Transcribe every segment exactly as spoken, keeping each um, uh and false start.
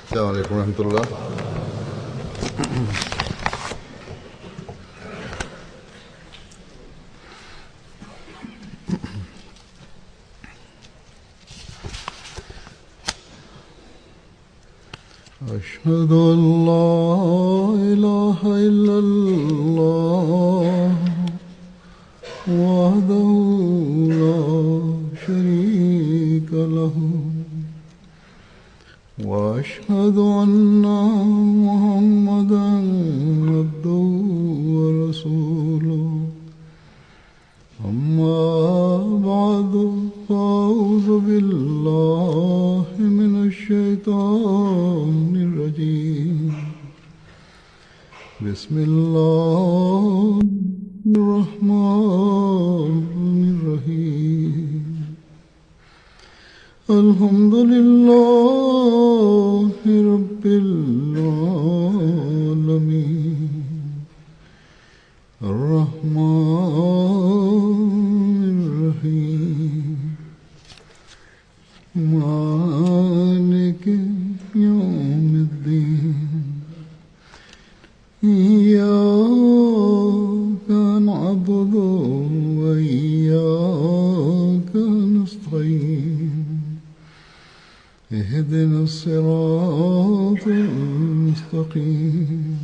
السلام عليكم ورحمة الله. أشهد أن لا إله إلا الله وحده لا شريك له وأشهد أن محمدا عبده ورسوله أما بعد فأعوذ بالله من الشيطان الرجيم بسم الله الرحمن الرحيم الحمد لله رب العالمين الرحمن الرحيم مالك يوم الدين إياك نعبد وإياك نستعين اهدنا الصراط المستقيم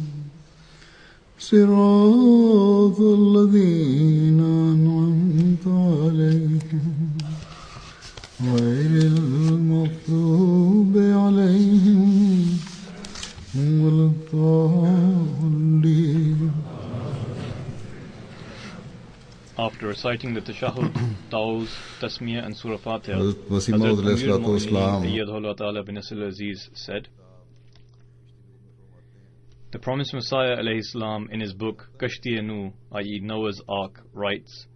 صراط الذين أنعمت عليهم غير المغضوب عليهم ولا الضالين. After reciting the Tashahhud, Tauz, Tasmiyah and Surah Fatiha, Hazrat Hazrat Masih Maud Amir al-Islam al-Mu'mineen Ayyadahullah Ta'ala bin Nasir al-Aziz said, the promised Messiah alayhi salam in his book Kashti-e-Nuh, that is Noah's Ark, writes,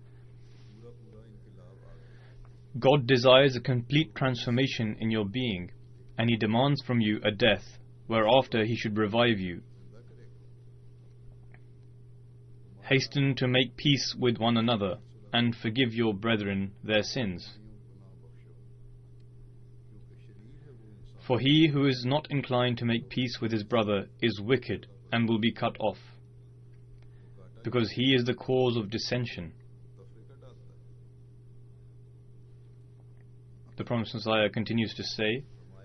God desires a complete transformation in your being, and He demands from you a death, whereafter He should revive you. Hasten to make peace with one another, and forgive your brethren their sins. For he who is not inclined to make peace with his brother is wicked and will be cut off, because he is the cause of dissension. The Promised Messiah continues to say,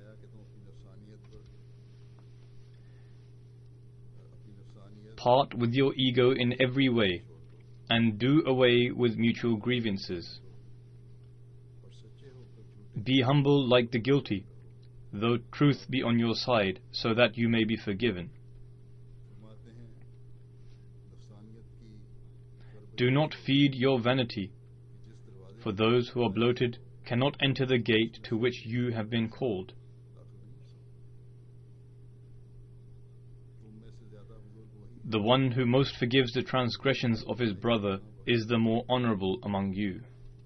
part with your ego in every way, and do away with mutual grievances. Be humble like the guilty, though truth be on your side, so that you may be forgiven. Do not feed your vanity, for those who are bloated cannot enter the gate to which you have been called. The one who most forgives the transgressions of his brother is the more honorable among you.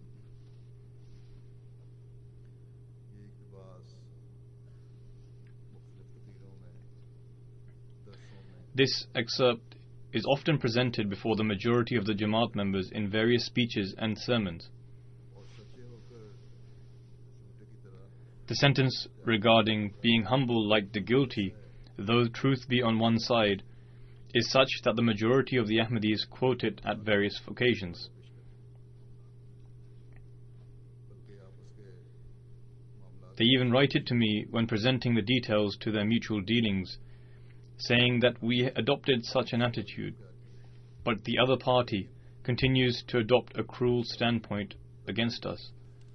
This excerpt is often presented before the majority of the Jamaat members in various speeches and sermons. The sentence regarding being humble like the guilty, though truth be on one side, is such that the majority of the Ahmadis quote it at various occasions. They even write it to me when presenting the details to their mutual dealings, saying that we adopted such an attitude, but the other party continues to adopt a cruel standpoint against us.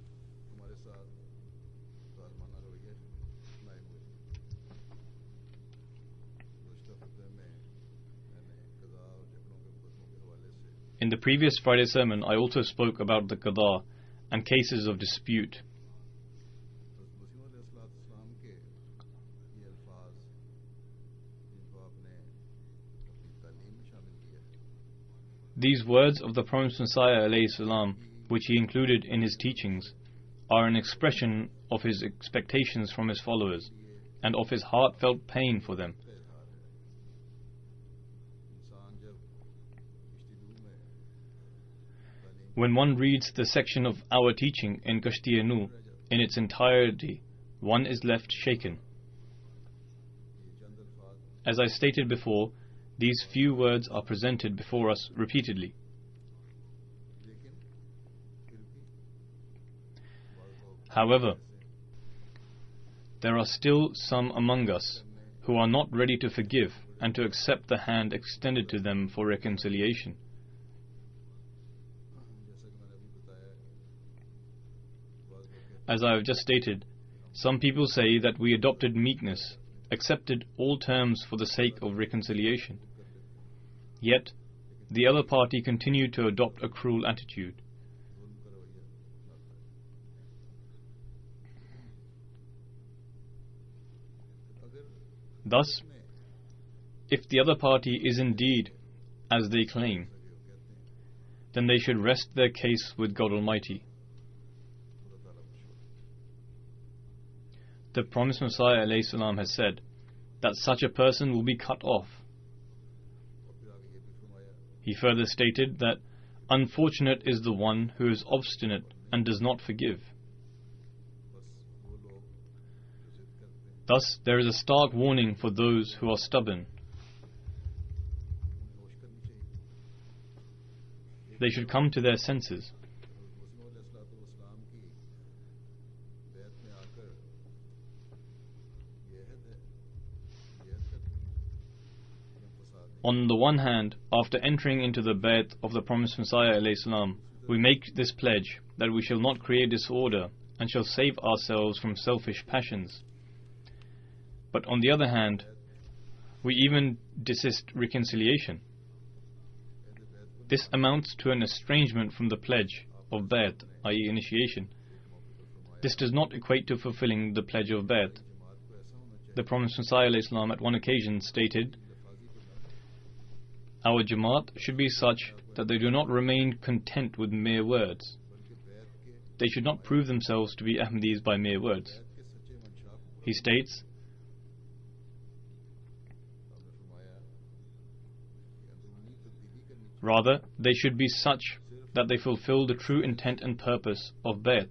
In the previous Friday sermon, I also spoke about the qada and cases of dispute. These words of the Promised Messiah alayhi salam, which he included in his teachings, are an expression of his expectations from his followers and of his heartfelt pain for them. When one reads the section of our teaching in Kashti-e-Nuh in its entirety, one is left shaken. As I stated before, these few words are presented before us repeatedly. However, there are still some among us who are not ready to forgive and to accept the hand extended to them for reconciliation. As I have just stated, some people say that we adopted meekness, accepted all terms for the sake of reconciliation. Yet, the other party continued to adopt a cruel attitude. Thus, if the other party is indeed as they claim, then they should rest their case with God Almighty. The promised Messiah ﷺ has said that such a person will be cut off. He further stated that unfortunate is the one who is obstinate and does not forgive. Thus, there is a stark warning for those who are stubborn. They should come to their senses. On the one hand, after entering into the bayt of the promised Messiah ﷺ, we make this pledge that we shall not create disorder and shall save ourselves from selfish passions. But on the other hand, we even desist reconciliation. This amounts to an estrangement from the pledge of bayt, that is initiation. This does not equate to fulfilling the pledge of bayt. The promised Messiah ﷺ at one occasion stated, "Our Jamaat should be such that they do not remain content with mere words. They should not prove themselves to be Ahmadis by mere words." He states, rather, they should be such that they fulfill the true intent and purpose of bayt.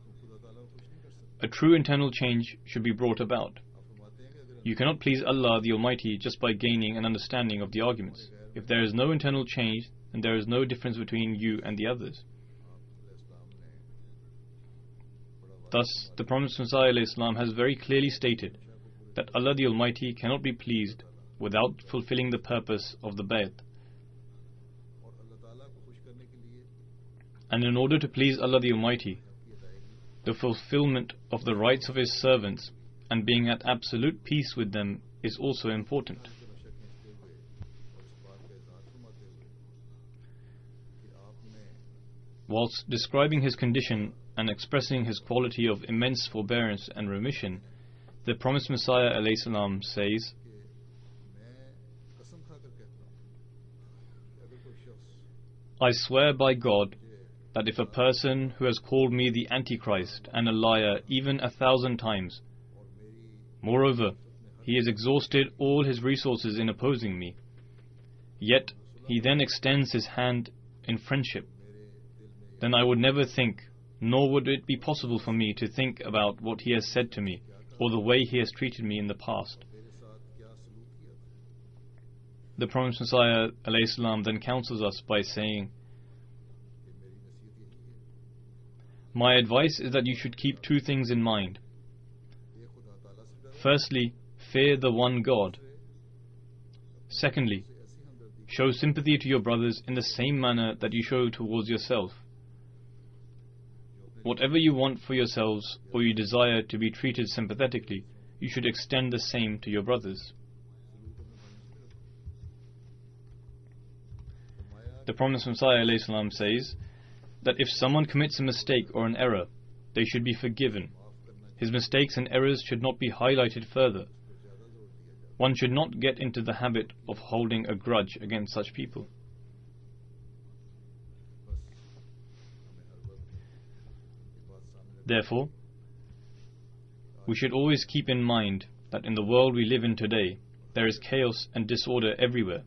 A true internal change should be brought about. You cannot please Allah the Almighty just by gaining an understanding of the arguments. If there is no internal change, then there is no difference between you and the others. Thus, the Promised Messiah ﷺ has very clearly stated that Allah the Almighty cannot be pleased without fulfilling the purpose of the bayt. And in order to please Allah the Almighty, the fulfillment of the rights of His servants and being at absolute peace with them is also important. Whilst describing His condition and expressing His quality of immense forbearance and remission, the promised Messiah ﷺ says, "I swear by God that if a person who has called me the Antichrist and a liar even a thousand times, moreover, he has exhausted all his resources in opposing me, yet he then extends his hand in friendship, then I would never think, nor would it be possible for me to think about what he has said to me, or the way he has treated me in the past." The Promised Messiah ﷺ then counsels us by saying, "My advice is that you should keep two things in mind. Firstly, fear the one God. Secondly, show sympathy to your brothers in the same manner that you show towards yourself. Whatever you want for yourselves or you desire to be treated sympathetically, you should extend the same to your brothers." The Promised Messiah ﷺ says that if someone commits a mistake or an error, they should be forgiven. His mistakes and errors should not be highlighted further. One should not get into the habit of holding a grudge against such people. Therefore, we should always keep in mind that in the world we live in today, there is chaos and disorder everywhere.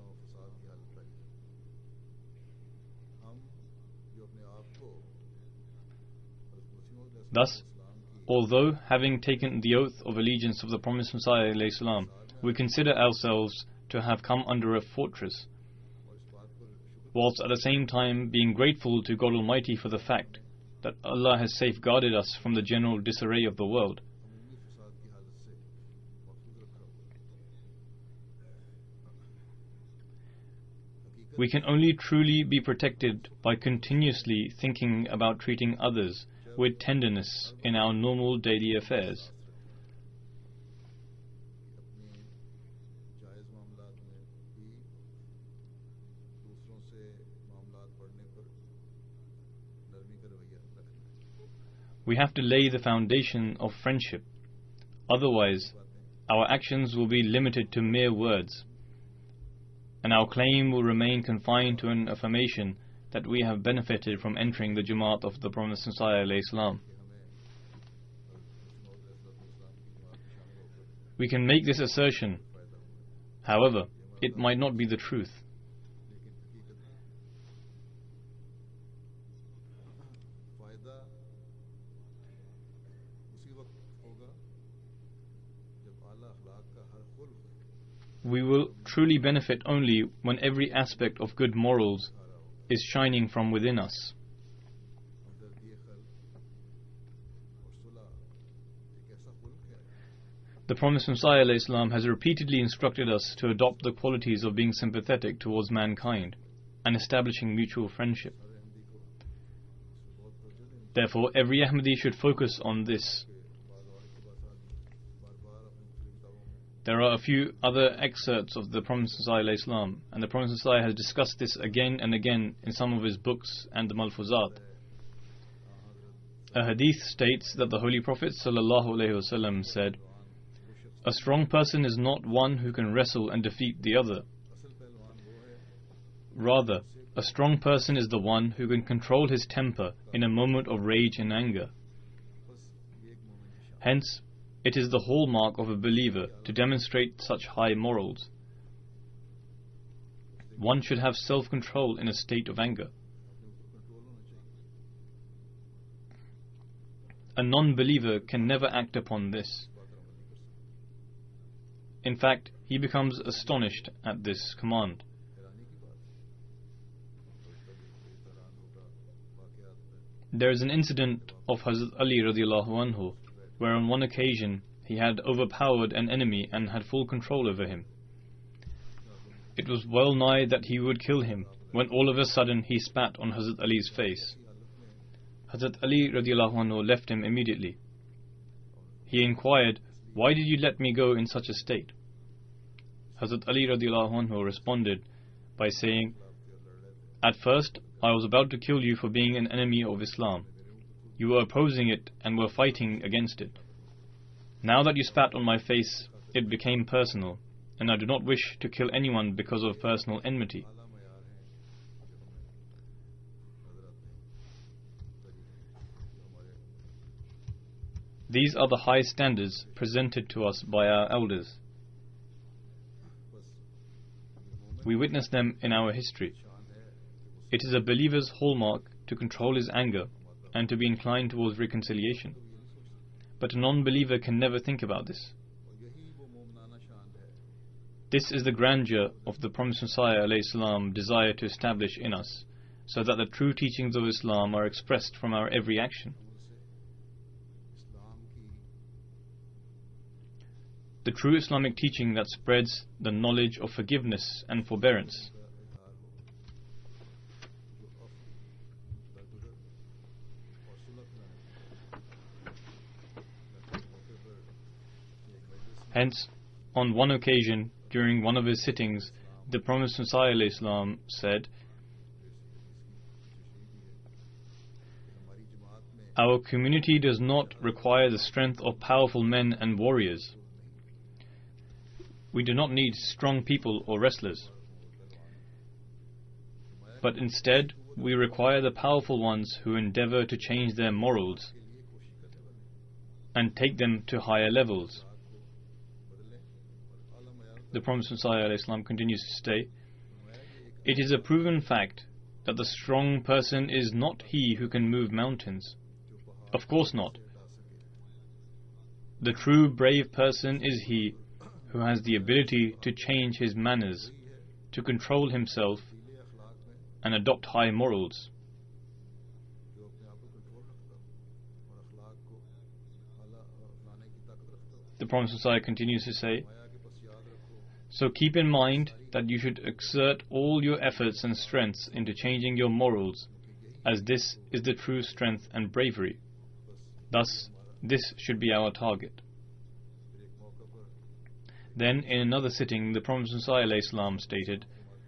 Thus, Although, having taken the oath of allegiance of the promised Messiah alayhi salam, we consider ourselves to have come under a fortress, whilst at the same time being grateful to God Almighty for the fact that Allah has safeguarded us from the general disarray of the world. We can only truly be protected by continuously thinking about treating others with tenderness in our normal daily affairs. We have to lay the foundation of friendship. Otherwise, our actions will be limited to mere words, and our claim will remain confined to an affirmation that we have benefited from entering the Jamaat of the promised Messiah alayhi salam. We can make this assertion, however, it might not be the truth. We will truly benefit only when every aspect of good morals is shining from within us. The promised Messiah alayhi salam has repeatedly instructed us to adopt the qualities of being sympathetic towards mankind and establishing mutual friendship. Therefore, every Ahmadi should focus on this. There are a few other excerpts of the promised Messiah alayhi salam, and the promised Messiah has discussed this again and again in some of his books and the Malfuzat. A hadith states that the Holy Prophet sallallahu alaihi wasallam said, "A strong person is not one who can wrestle and defeat the other. Rather, a strong person is the one who can control his temper in a moment of rage and anger." Hence, it is the hallmark of a believer to demonstrate such high morals. One should have self-control in a state of anger. A non-believer can never act upon this. In fact, he becomes astonished at this command. There is an incident of Hazrat Ali radiallahu anhu, where on one occasion he had overpowered an enemy and had full control over him. It was well nigh that he would kill him, when all of a sudden he spat on Hazrat Ali's face. Hazrat Ali radiallahu anhu left him immediately. He inquired, "Why did you let me go in such a state?" Hazrat Ali radiallahu anhu responded by saying, "At first I was about to kill you for being an enemy of Islam. You were opposing it and were fighting against it. Now that you spat on my face, it became personal, and I do not wish to kill anyone because of personal enmity." These are the high standards presented to us by our elders. We witness them in our history. It is a believer's hallmark to control his anger and to be inclined towards reconciliation. But a non-believer can never think about this. This is the grandeur of the promised Messiah alayhi salam desire to establish in us, so that the true teachings of Islam are expressed from our every action. The true Islamic teaching that spreads the knowledge of forgiveness and forbearance. Hence, on one occasion, during one of his sittings, the promised Messiah alayhi salam said, "Our community does not require the strength of powerful men and warriors. We do not need strong people or wrestlers. But instead, we require the powerful ones who endeavor to change their morals and take them to higher levels." The promised Messiah ﷺ continues to say, "It is a proven fact that the strong person is not he who can move mountains. Of course not. the true brave person is he who has the ability to change his manners, to control himself, and adopt high morals. The Prophet ﷺ continues to say, so keep in mind that you should exert all your efforts and strengths into changing your morals, as this is the true strength and bravery. Thus, this should be our target. Then, in another sitting, the Prophet ﷺ stated,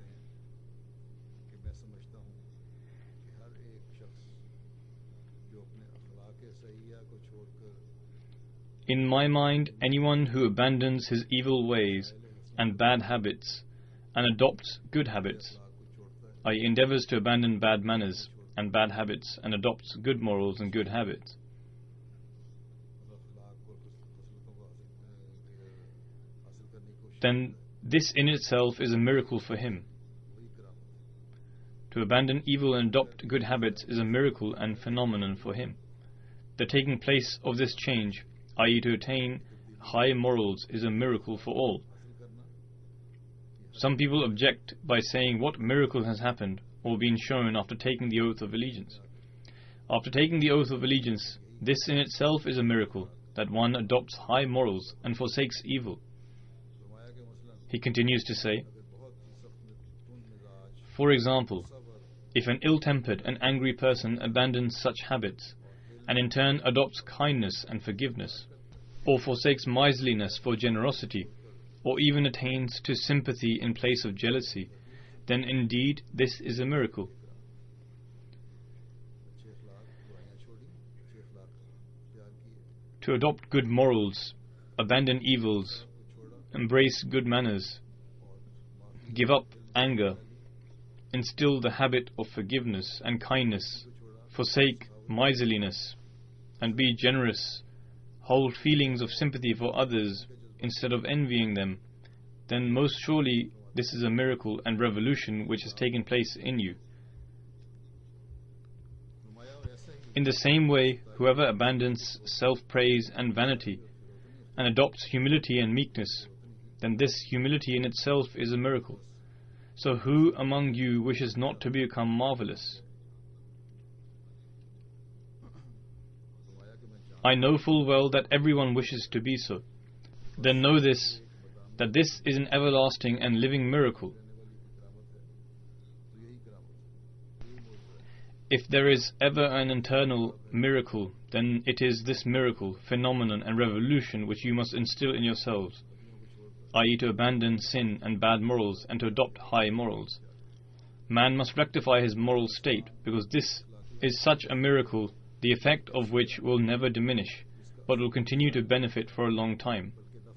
in my mind, anyone who abandons his evil ways and bad habits and adopts good habits, that is, endeavors to abandon bad manners and bad habits and adopts good morals and good habits, then this in itself is a miracle for him. To abandon evil and adopt good habits is a miracle and phenomenon for him. The taking place of this change, that is to attain high morals, is a miracle for all. Some people object by saying what miracle has happened or been shown after taking the oath of allegiance. After taking the oath of allegiance, this in itself is a miracle, that one adopts high morals and forsakes evil. He continues to say, for example, if an ill-tempered and angry person abandons such habits, and in turn adopts kindness and forgiveness, or forsakes miserliness for generosity, or even attains to sympathy in place of jealousy, then indeed this is a miracle. To adopt good morals, abandon evils, embrace good manners, give up anger, instill the habit of forgiveness and kindness, forsake miserliness, and be generous, hold feelings of sympathy for others instead of envying them, then most surely this is a miracle and revolution which has taken place in you. In the same way, whoever abandons self-praise and vanity and adopts humility and meekness, then this humility in itself is a miracle. So who among you wishes not to become marvelous? I know full well that everyone wishes to be so. Then know this, that this is an everlasting and living miracle. If there is ever an internal miracle, then it is this miracle, phenomenon and revolution which you must instill in yourselves, that is to abandon sin and bad morals and to adopt high morals. Man must rectify his moral state, because this is such a miracle, the effect of which will never diminish, but will continue to benefit for a long time.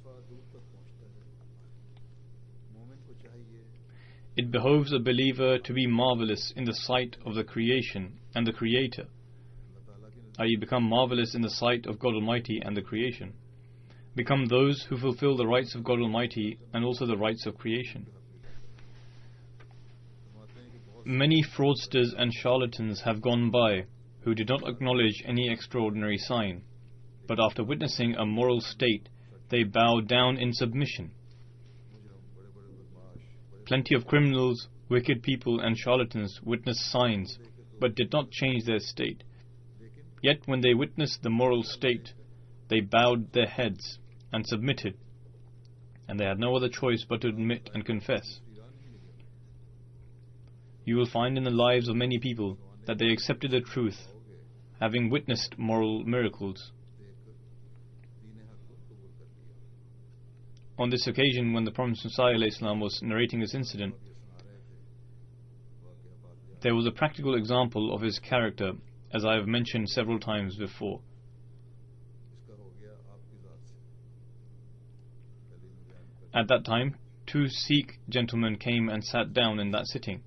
It behoves a believer to be marvelous in the sight of the creation and the Creator, that is, become marvelous in the sight of God Almighty and the creation. Become those who fulfill the rights of God Almighty and also the rights of creation. Many fraudsters and charlatans have gone by who did not acknowledge any extraordinary sign, but after witnessing a moral state, they bowed down in submission. Plenty of criminals, wicked people and charlatans witnessed signs, but did not change their state. Yet when they witnessed the moral state, they bowed their heads and submitted, and they had no other choice but to admit and confess. You will find in the lives of many people that they accepted the truth, having witnessed moral miracles. On this occasion, when the Prophet ﷺ was narrating this incident, there was a practical example of his character, as I have mentioned several times before. At that time, two Sikh gentlemen came and sat down in that sitting.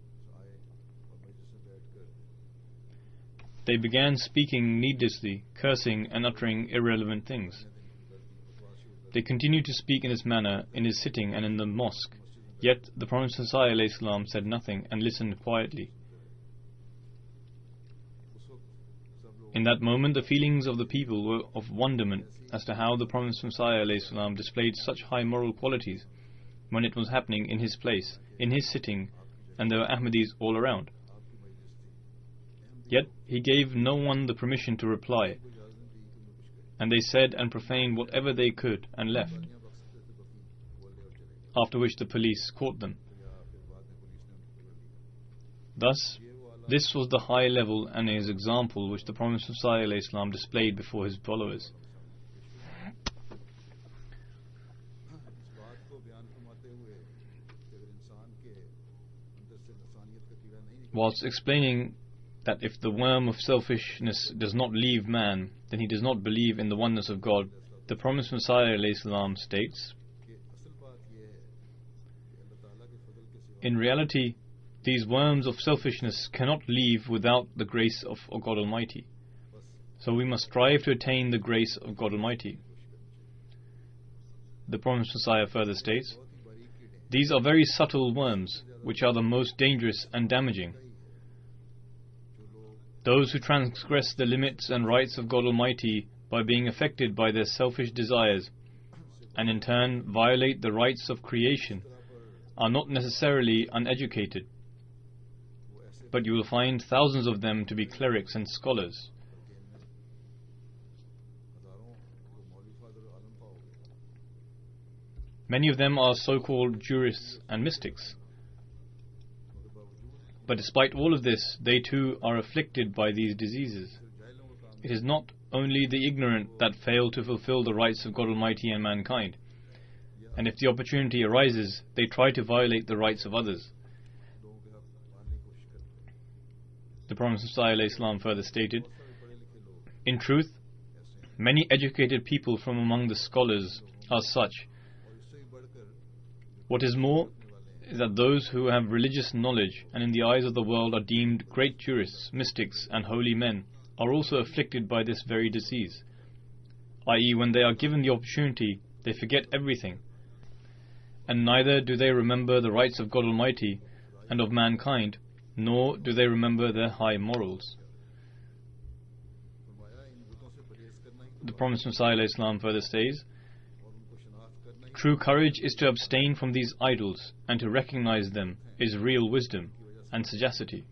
They began speaking needlessly, cursing and uttering irrelevant things. They continued to speak in this manner in his sitting and in the mosque, yet the Prophet ﷺ said nothing and listened quietly. In that moment, the feelings of the people were of wonderment as to how the Promised Messiah ﷺ displayed such high moral qualities when it was happening in his place, in his sitting, and there were Ahmadis all around. Yet he gave no one the permission to reply, and they said and profaned whatever they could and left, after which the police caught them. Thus, this was the high level and his example which the Promised Messiah ﷺ displayed before his followers. Whilst explaining that if the worm of selfishness does not leave man, then he does not believe in the oneness of God, the Promised Messiah ﷺ states, in reality, these worms of selfishness cannot leave without the grace of God Almighty. So we must strive to attain the grace of God Almighty. The Promised Messiah further states, these are very subtle worms, which are the most dangerous and damaging. Those who transgress the limits and rights of God Almighty by being affected by their selfish desires, and in turn violate the rights of creation, are not necessarily uneducated, but you will find thousands of them to be clerics and scholars. Many of them are so-called jurists and mystics. But despite all of this, they too are afflicted by these diseases. It is not only the ignorant that fail to fulfill the rights of God Almighty and mankind, and if the opportunity arises, they try to violate the rights of others. The Prophet ﷺ further stated, in truth, many educated people from among the scholars are such. What is more, is that those who have religious knowledge and in the eyes of the world are deemed great jurists, mystics and holy men are also afflicted by this very disease, that is, when they are given the opportunity, they forget everything, and neither do they remember the rights of God Almighty and of mankind, nor do they remember their high morals. The Promised Messiah ﷺ further says, true courage is to abstain from these idols, and to recognize them is real wisdom and sagacity.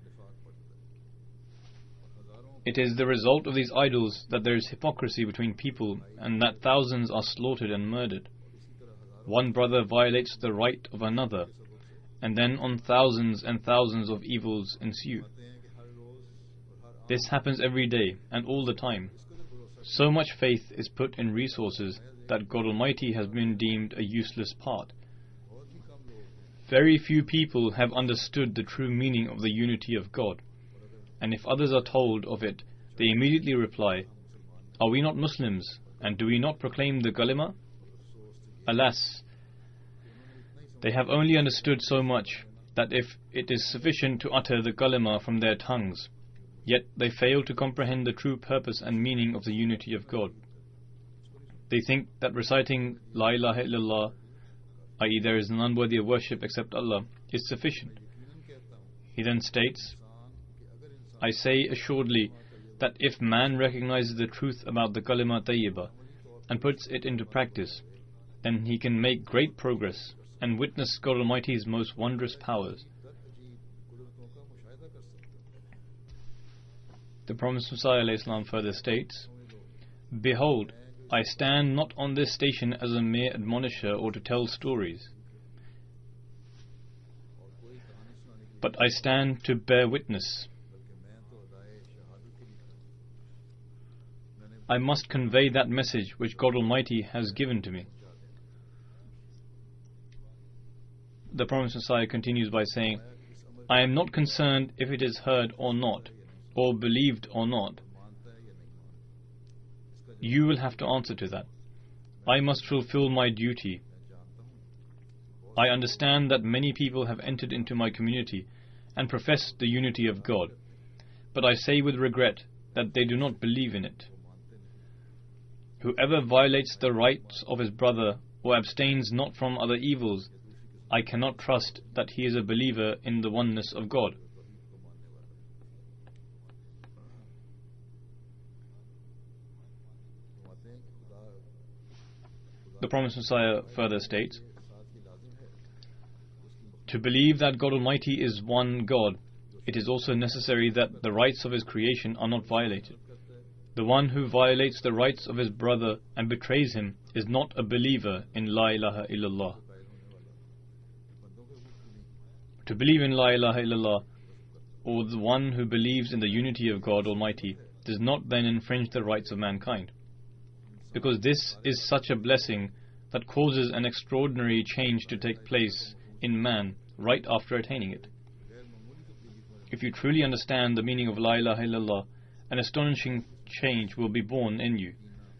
It is the result of these idols that there is hypocrisy between people, and that thousands are slaughtered and murdered. One brother violates the right of another, and then on thousands and thousands of evils ensue. This happens every day and all the time. So much faith is put in resources that God Almighty has been deemed a useless part. Very few people have understood the true meaning of the unity of God, and if others are told of it, they immediately reply, are we not Muslims, and do we not proclaim the kalima? Alas, they have only understood so much that if it is sufficient to utter the kalima from their tongues, yet they fail to comprehend the true purpose and meaning of the unity of God. They think that reciting La ilaha illallah, that is, there is none worthy of worship except Allah, is sufficient. He then states, I say assuredly that if man recognizes the truth about the kalima tayyibah and puts it into practice, then he can make great progress and witness God Almighty's most wondrous powers. The Promised Messiah ﷺ further states, behold, I stand not on this station as a mere admonisher or to tell stories, but I stand to bear witness. I must convey that message which God Almighty has given to me. The Promised Messiah continues by saying, I am not concerned if it is heard or not, or believed or not. You will have to answer to that. I must fulfill my duty. I understand that many people have entered into my community and profess the unity of God, but I say with regret that they do not believe in it. Whoever violates the rights of his brother or abstains not from other evils, I cannot trust that he is a believer in the oneness of God. The Promised Messiah further states, to believe that God Almighty is one God, it is also necessary that the rights of His creation are not violated. The one who violates the rights of his brother and betrays him is not a believer in La ilaha illallah. To believe in La ilaha illallah, or the one who believes in the unity of God Almighty, does not then infringe the rights of mankind, because this is such a blessing that causes an extraordinary change to take place in man right after attaining it. If you truly understand the meaning of La ilaha illallah, an astonishing change will be born in you.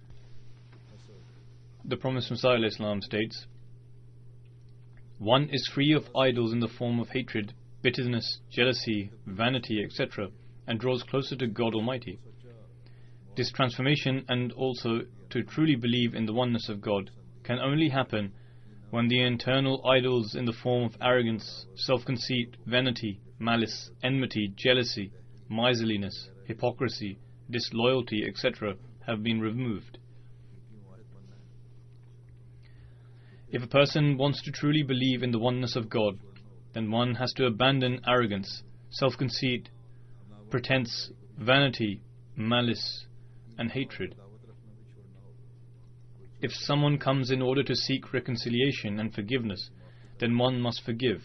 The Promised Messiah ﷺ states, one is free of idols in the form of hatred, bitterness, jealousy, vanity, et cetera, and draws closer to God Almighty. This transformation, and also to truly believe in the oneness of God, can only happen when the internal idols in the form of arrogance, self-conceit, vanity, malice, enmity, jealousy, miserliness, hypocrisy, disloyalty, et cetera have been removed. If a person wants to truly believe in the oneness of God, then one has to abandon arrogance, self-conceit, pretense, vanity, malice, and hatred. If someone comes in order to seek reconciliation and forgiveness, then one must forgive.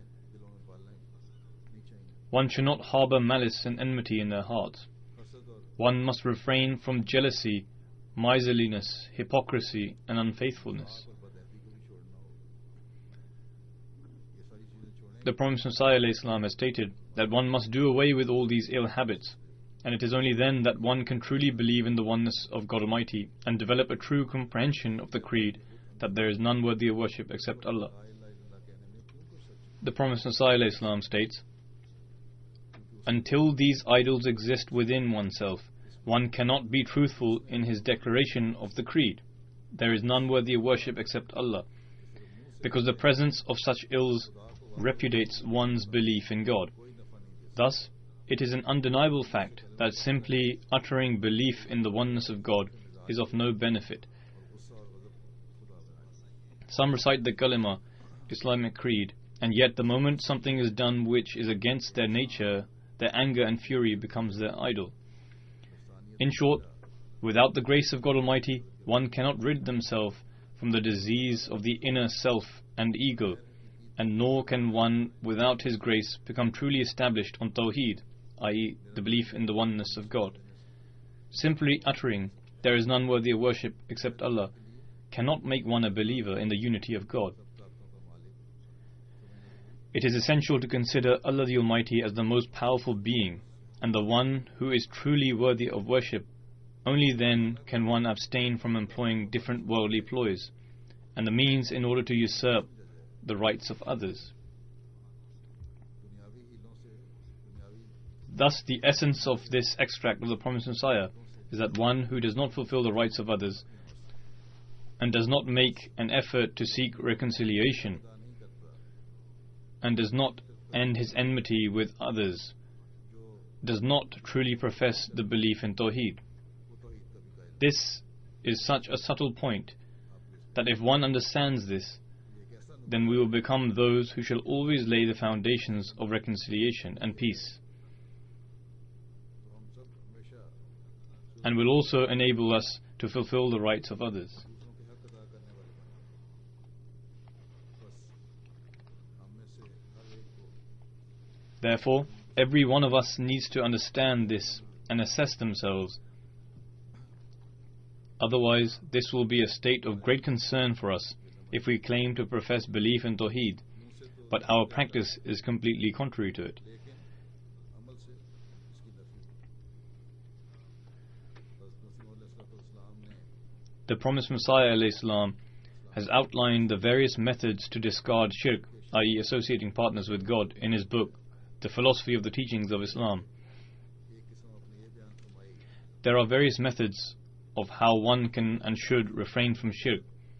One should not harbor malice and enmity in their hearts. One must refrain from jealousy, miserliness, hypocrisy, and unfaithfulness. The Promised Messiah ﷺ has stated that one must do away with all these ill habits, and it is only then that one can truly believe in the oneness of God Almighty and develop a true comprehension of the creed that there is none worthy of worship except Allah. The Promised Messiah ﷺ states, until these idols exist within oneself, one cannot be truthful in his declaration of the creed, there is none worthy of worship except Allah, because the presence of such ills repudiates one's belief in God. Thus, it is an undeniable fact that simply uttering belief in the oneness of God is of no benefit. Some recite the kalima, Islamic creed, and yet the moment something is done which is against their nature, their anger and fury becomes their idol. In short, without the grace of God Almighty, one cannot rid themselves from the disease of the inner self and ego, and nor can one, without His grace, become truly established on Tawheed, that is, the belief in the oneness of God. Simply uttering, there is none worthy of worship except Allah, cannot make one a believer in the unity of God. It is essential to consider Allah the Almighty as the most powerful being, and the one who is truly worthy of worship. Only then can one abstain from employing different worldly ploys, and the means in order to usurp the rights of others. Thus, the essence of this extract of the Promised Messiah is that one who does not fulfill the rights of others and does not make an effort to seek reconciliation and does not end his enmity with others does not truly profess the belief in Tawheed. This is such a subtle point that if one understands this, then we will become those who shall always lay the foundations of reconciliation and peace, and will also enable us to fulfill the rights of others. Therefore, every one of us needs to understand this and assess themselves. Otherwise, this will be a state of great concern for us if we claim to profess belief in Tawheed, but our practice is completely contrary to it. The Promised Messiah ﷺ has outlined the various methods to discard shirk, that is associating partners with God, in his book, The Philosophy of the Teachings of Islam. There are various methods of how one can and should refrain from shirk.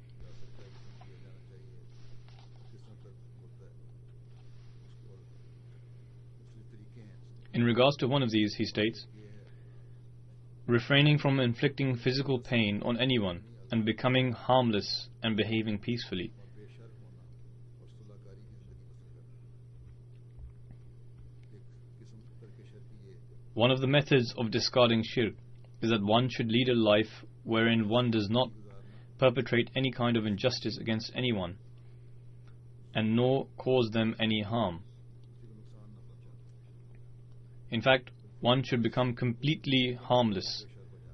In regards to one of these, he states, refraining from inflicting physical pain on anyone, and becoming harmless and behaving peacefully. One of the methods of discarding shirk is that one should lead a life wherein one does not perpetrate any kind of injustice against anyone, and nor cause them any harm. In fact, one should become completely harmless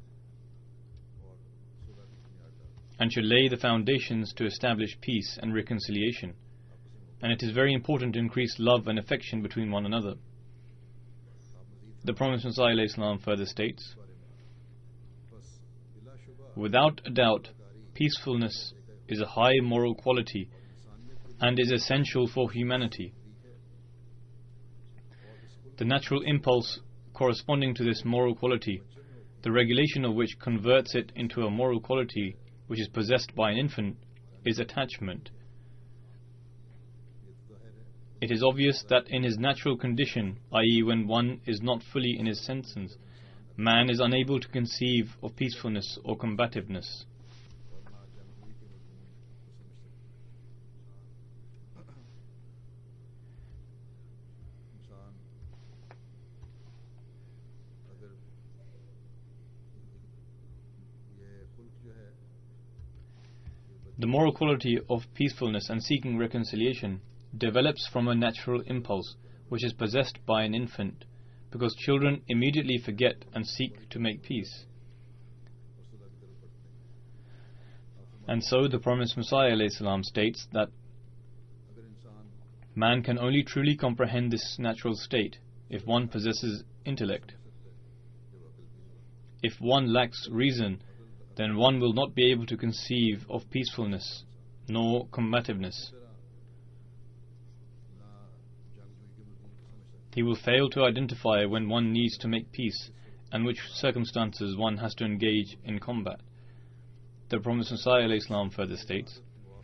and should lay the foundations to establish peace and reconciliation. And it is very important to increase love and affection between one another. The Promised Messiah ﷺ further states, "Without a doubt, peacefulness is a high moral quality and is essential for humanity. The natural impulse corresponding to this moral quality, the regulation of which converts it into a moral quality which is possessed by an infant, is attachment. It is obvious that in his natural condition, that is when one is not fully in his senses, man is unable to conceive of peacefulness or combativeness. The moral quality of peacefulness and seeking reconciliation develops from a natural impulse which is possessed by an infant, because children immediately forget and seek to make peace. And so the Promised Messiah ﷺ states that man can only truly comprehend this natural state if one possesses intellect. If one lacks reason, then one will not be able to conceive of peacefulness nor combativeness. He will fail to identify when one needs to make peace and which circumstances one has to engage in combat. The Promised Messiah ﷺ further states,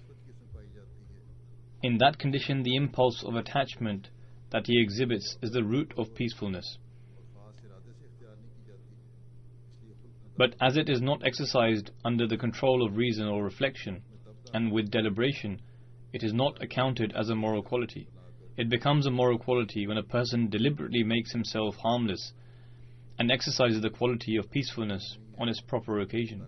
"In that condition the impulse of attachment that he exhibits is the root of peacefulness. But as it is not exercised under the control of reason or reflection, and with deliberation, it is not accounted as a moral quality. It becomes a moral quality when a person deliberately makes himself harmless and exercises the quality of peacefulness on its proper occasion.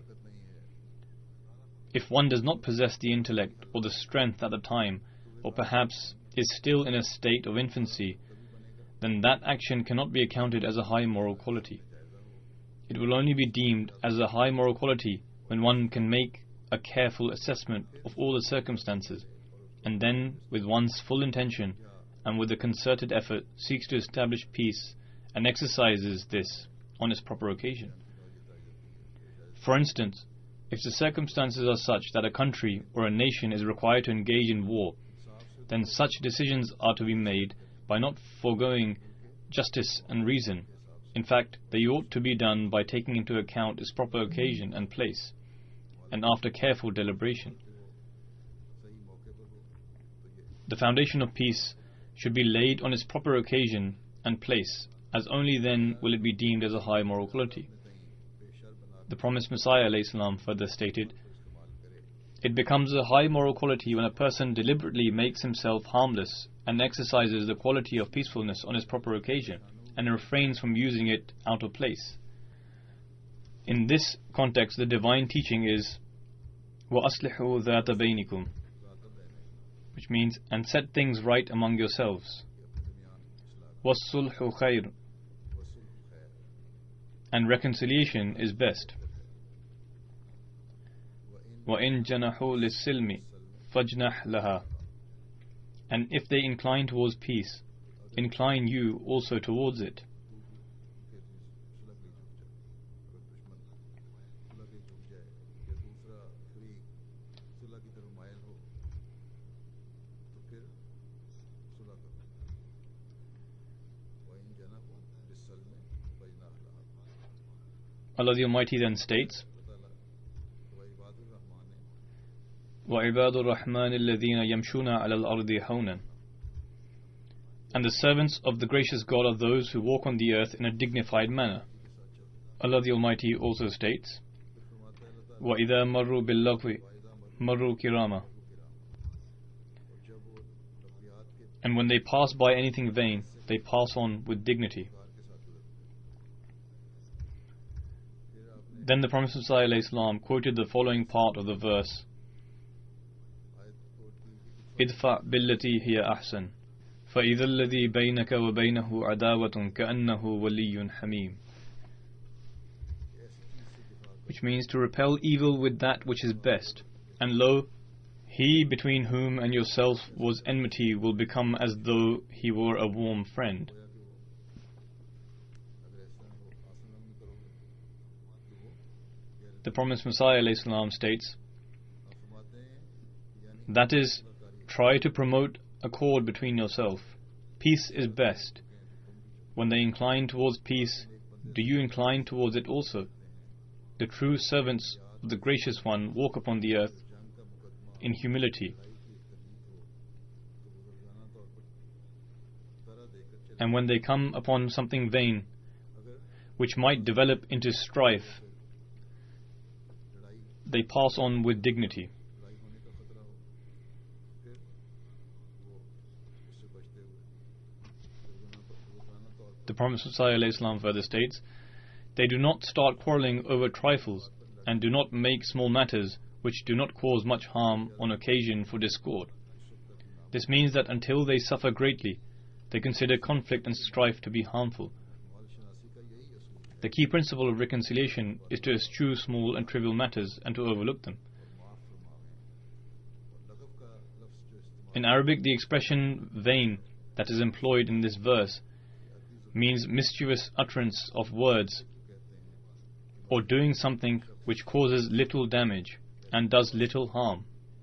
If one does not possess the intellect or the strength at the time, or perhaps is still in a state of infancy, then that action cannot be accounted as a high moral quality. It will only be deemed as a high moral quality when one can make a careful assessment of all the circumstances, and then, with one's full intention and with a concerted effort, seeks to establish peace and exercises this on its proper occasion. For instance, if the circumstances are such that a country or a nation is required to engage in war, then such decisions are to be made by not foregoing justice and reason. In fact, they ought to be done by taking into account its proper occasion and place, and after careful deliberation. The foundation of peace should be laid on its proper occasion and place, as only then will it be deemed as a high moral quality. The Promised Messiah ﷺ further stated, "It becomes a high moral quality when a person deliberately makes himself harmless and exercises the quality of peacefulness on its proper occasion, and refrains from using it out of place." In this context, the divine teaching is وَأَصْلِحُوا ذَاتَ بَيْنِكُمْ, which means, and set things right among yourselves. وَالصُّلْحُ خَيْرٌ, and reconciliation is best. وَإِن جَنَحُوا لِلسِّلْمِ فَاجْنَحْ لَهَا, and if they incline towards peace, incline you also towards it. Allah the Almighty then states, وَعِبَادُ الرَّحْمَنِ الَّذِينَ يَمْشُونَ عَلَى الْأَرْضِ هَوْنًا, and the servants of the gracious God are those who walk on the earth in a dignified manner. Allah the Almighty also states, وَإِذَا مَرُّوا بِاللَّغْوِ مَرُّوا كِرَامًا. And when they pass by anything vain, they pass on with dignity. Then the Prophet ﷺ quoted the following part of the verse: idfa billati hiya ahsan فَإِذَا الَّذِي بَيْنَكَ وَبَيْنَهُ عَدَاوَةٌ كَأَنَّهُ وَلِيٌّ حَمِيمٌ. Which means to repel evil with that which is best, and lo, he between whom and yourself was enmity will become as though he were a warm friend. The promised Messiah ﷺ states, that is, try to promote accord between yourself. Peace is best. When they incline towards peace, do you incline towards it also? The true servants of the Gracious One walk upon the earth in humility. And when they come upon something vain, which might develop into strife, they pass on with dignity. The Prophet ﷺ further states, they do not start quarrelling over trifles, and do not make small matters which do not cause much harm on occasion for discord. This means that until they suffer greatly, they consider conflict and strife to be harmful. The key principle of reconciliation is to eschew small and trivial matters and to overlook them. In Arabic, the expression vain that is employed in this verse means mischievous utterance of words or doing something which causes little damage and does little harm.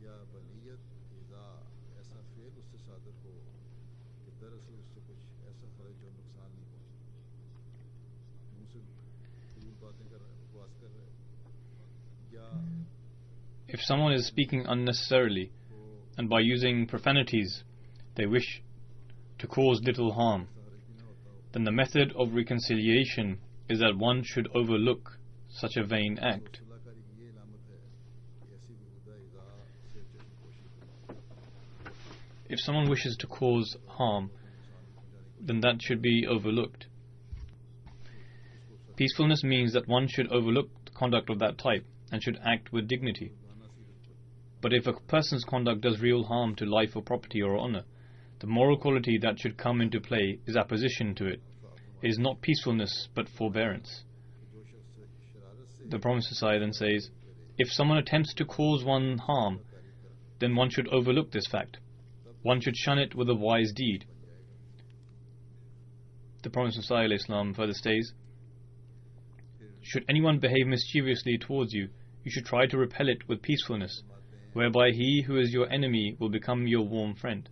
If someone is speaking unnecessarily and by using profanities they wish to cause little harm, then the method of reconciliation is that one should overlook such a vain act. If someone wishes to cause harm, then that should be overlooked. Peacefulness means that one should overlook the conduct of that type and should act with dignity. But if a person's conduct does real harm to life or property or honor, the moral quality that should come into play is opposition to it. It is not peacefulness but forbearance. The Prophet then says, if someone attempts to cause one harm, then one should overlook this fact. One should shun it with a wise deed. The Prophet ﷺ further states, should anyone behave mischievously towards you, you should try to repel it with peacefulness, whereby he who is your enemy will become your warm friend.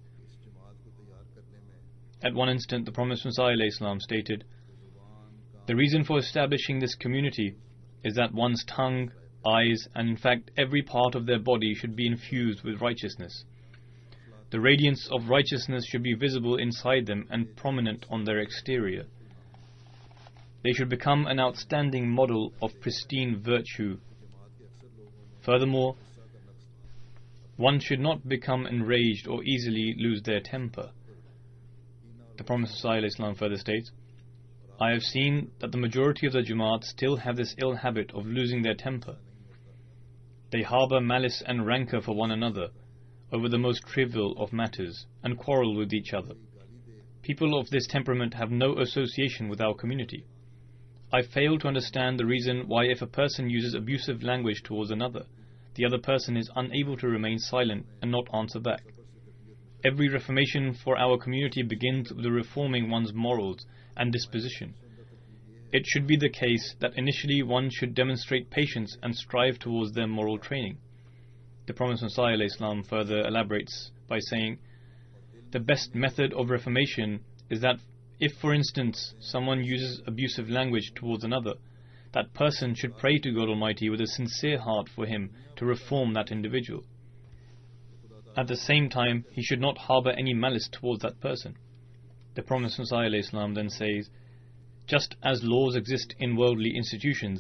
At one instant, the Prophet ﷺ stated, the reason for establishing this community is that one's tongue, eyes, and in fact every part of their body should be infused with righteousness. The radiance of righteousness should be visible inside them and prominent on their exterior. They should become an outstanding model of pristine virtue. Furthermore, one should not become enraged or easily lose their temper. The Prophet ﷺ further states, I have seen that the majority of the Jamaat still have this ill habit of losing their temper. They harbour malice and rancor for one another over the most trivial of matters and quarrel with each other. People of this temperament have no association with our community. I fail to understand the reason why if a person uses abusive language towards another, the other person is unable to remain silent and not answer back. Every reformation for our community begins with the reforming one's morals and disposition. It should be the case that initially one should demonstrate patience and strive towards their moral training. The Prophet ﷺ further elaborates by saying, the best method of reformation is that if, for instance, someone uses abusive language towards another, that person should pray to God Almighty with a sincere heart for him to reform that individual. At the same time, he should not harbour any malice towards that person. The Prophet ﷺ then says, just as laws exist in worldly institutions,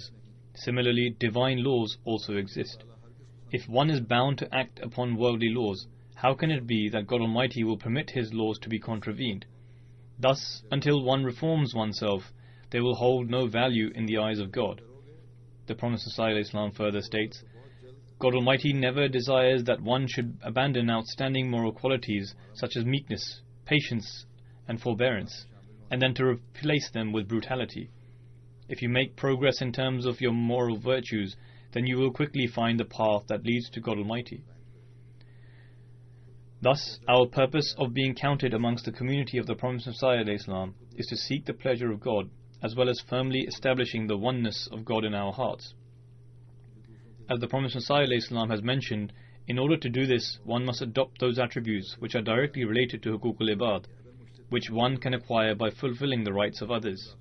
Similarly, divine laws also exist. If one is bound to act upon worldly laws, how can it be that God Almighty will permit His laws to be contravened? Thus, until one reforms oneself, they will hold no value in the eyes of God. The Promised Messiah Islam further states, God Almighty never desires that one should abandon outstanding moral qualities such as meekness, patience, and forbearance, and then to replace them with brutality. If you make progress in terms of your moral virtues, then you will quickly find the path that leads to God Almighty. Thus, our purpose of being counted amongst the community of the Promised Messiah Islam is to seek the pleasure of God, as well as firmly establishing the oneness of God in our hearts. As the Promised Messiah Islam has mentioned, in order to do this, one must adopt those attributes which are directly related to Huquq al-Ibad, which one can acquire by fulfilling the rights of others.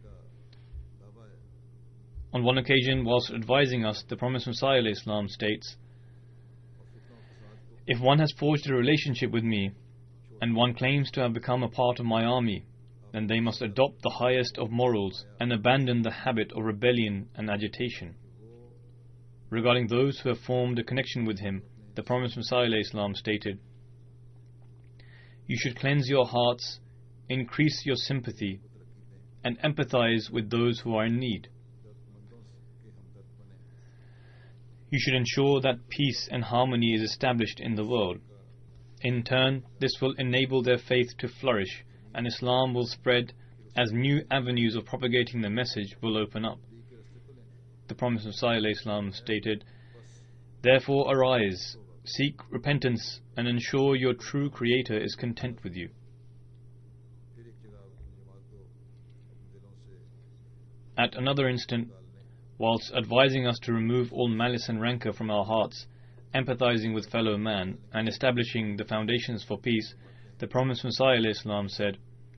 On one occasion, whilst advising us, the Promised Messiah Islam states, if one has forged a relationship with me, and one claims to have become a part of my army, then they must adopt the highest of morals and abandon the habit of rebellion and agitation. Regarding those who have formed a connection with him, the Promised Messiah Islam stated, you should cleanse your hearts, increase your sympathy, and empathize with those who are in need. You should ensure that peace and harmony is established in the world. In turn, this will enable their faith to flourish, and Islam will spread as new avenues of propagating the message will open up. The Promised Messiah Islam stated, therefore arise, seek repentance, and ensure your true Creator is content with you. At another instant, whilst advising us to remove all malice and rancor from our hearts, empathizing with fellow man, and establishing the foundations for peace, the Promised Messiah Islam said,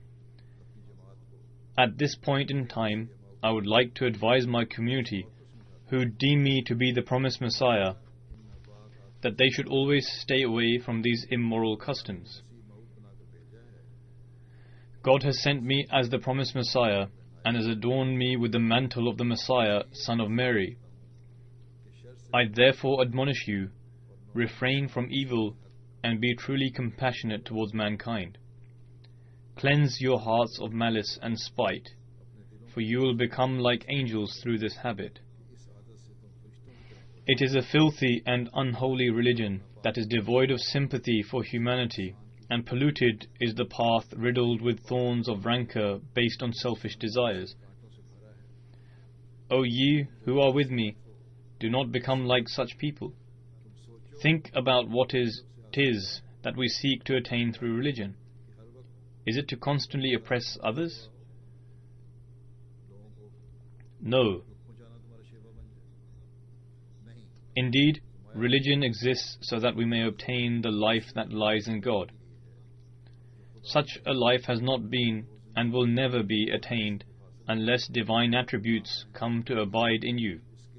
at this point in time, I would like to advise my community, who deem me to be the Promised Messiah, that they should always stay away from these immoral customs. God has sent me as the Promised Messiah, and has adorned me with the mantle of the Messiah, son of Mary. I therefore admonish you, refrain from evil, and be truly compassionate towards mankind. Cleanse your hearts of malice and spite, for you will become like angels through this habit. It is a filthy and unholy religion that is devoid of sympathy for humanity, and polluted is the path riddled with thorns of rancor based on selfish desires. O ye who are with me, do not become like such people. Think about what is, 'tis that we seek to attain through religion. Is it to constantly oppress others? No. Indeed, religion exists so that we may obtain the life that lies in God. Such a life has not been and will never be attained unless divine attributes come to abide in you.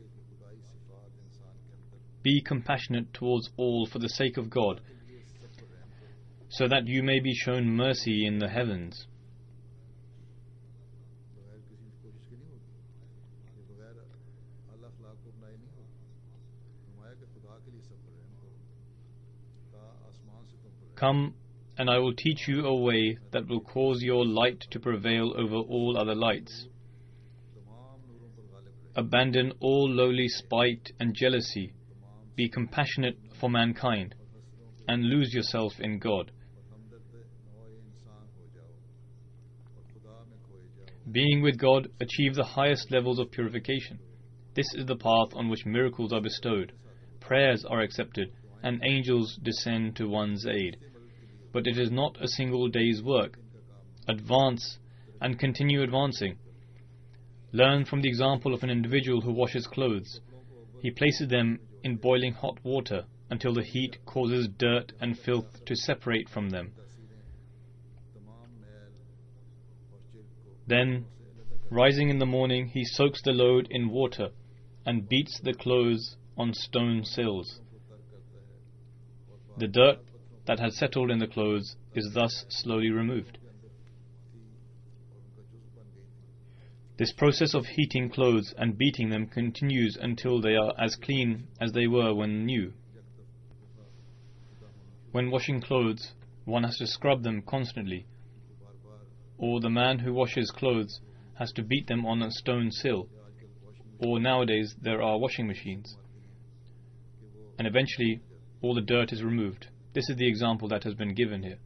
Be compassionate towards all for the sake of God, so that you may be shown mercy in the heavens. Come, and I will teach you a way that will cause your light to prevail over all other lights. Abandon all lowly spite and jealousy. Be compassionate for mankind, and lose yourself in God. Being with God, achieve the highest levels of purification. This is the path on which miracles are bestowed, prayers are accepted, and angels descend to one's aid. But it is not a single day's work. Advance and continue advancing. Learn from the example of an individual who washes clothes. He places them in boiling hot water until the heat causes dirt and filth to separate from them. Then, rising in the morning, he soaks the load in water and beats the clothes on stone sills. The dirt that has settled in the clothes is thus slowly removed. This process of heating clothes and beating them continues until they are as clean as they were when new. When washing clothes, one has to scrub them constantly, or the man who washes clothes has to beat them on a stone sill, or nowadays there are washing machines, and eventually all the dirt is removed. This is the example that has been given here.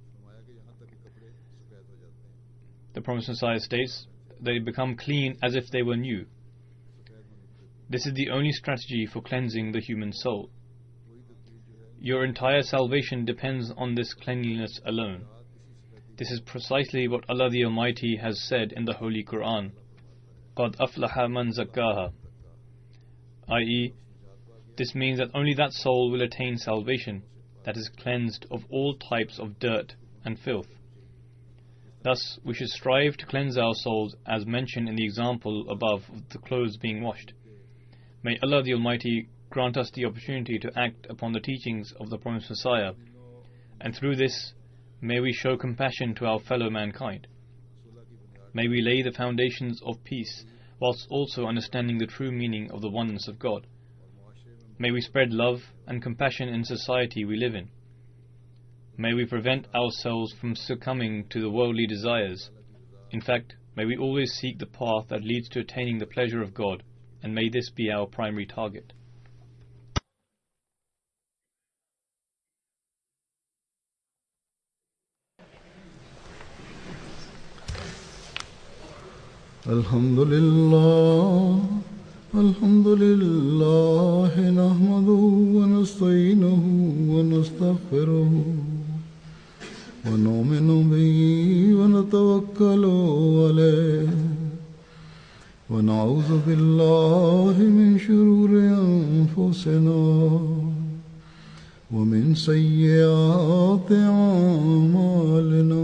The Promised Messiah states, they become clean as if they were new. This is the only strategy for cleansing the human soul. Your entire salvation depends on this cleanliness alone. This is precisely what Allah the Almighty has said in the Holy Quran, قَدْ أَفْلَحَ مَنْ زَكَّاهَا, that is, this means that only that soul will attain salvation that is cleansed of all types of dirt and filth. Thus, we should strive to cleanse our souls as mentioned in the example above of the clothes being washed. May Allah the Almighty grant us the opportunity to act upon the teachings of the Promised Messiah, and through this, may we show compassion to our fellow mankind. May we lay the foundations of peace, whilst also understanding the true meaning of the oneness of God. May we spread love and compassion in society we live in. May we prevent ourselves from succumbing to the worldly desires. In fact, may we always seek the path that leads to attaining the pleasure of God, and may this be our primary target. Alhamdulillah, Alhamdulillah, nahmaduhu wa nasta'inuhu wa nastaghfiruhu. ونؤمن به ونتوكل عليه ونعوذ بالله من شرور أنفسنا ومن سيئات أعمالنا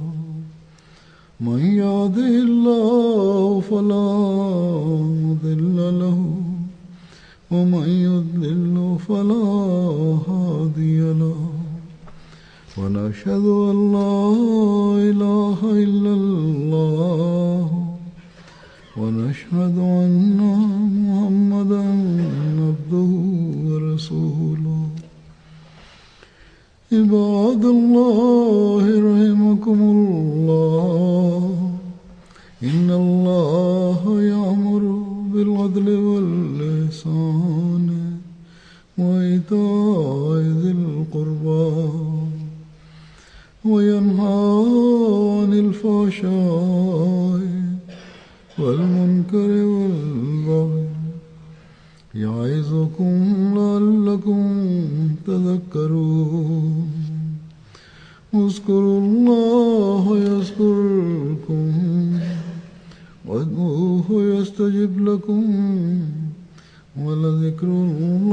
من يهده الله فلا مضل له ومن يضلل فلا هادي له ونشهد أن لا إله إلا الله ونشهد أن محمدا عبده ورسوله عباد الله رحمكم الله إن الله يأمر بالعدل والإحسان وإيتاء ذي القربى وينهى عن الفحشاء والمنكر والبغي يعظكم لعلكم تذكرون اذكروا الله يذكركم وادعوه يستجب لكم ولذكر الله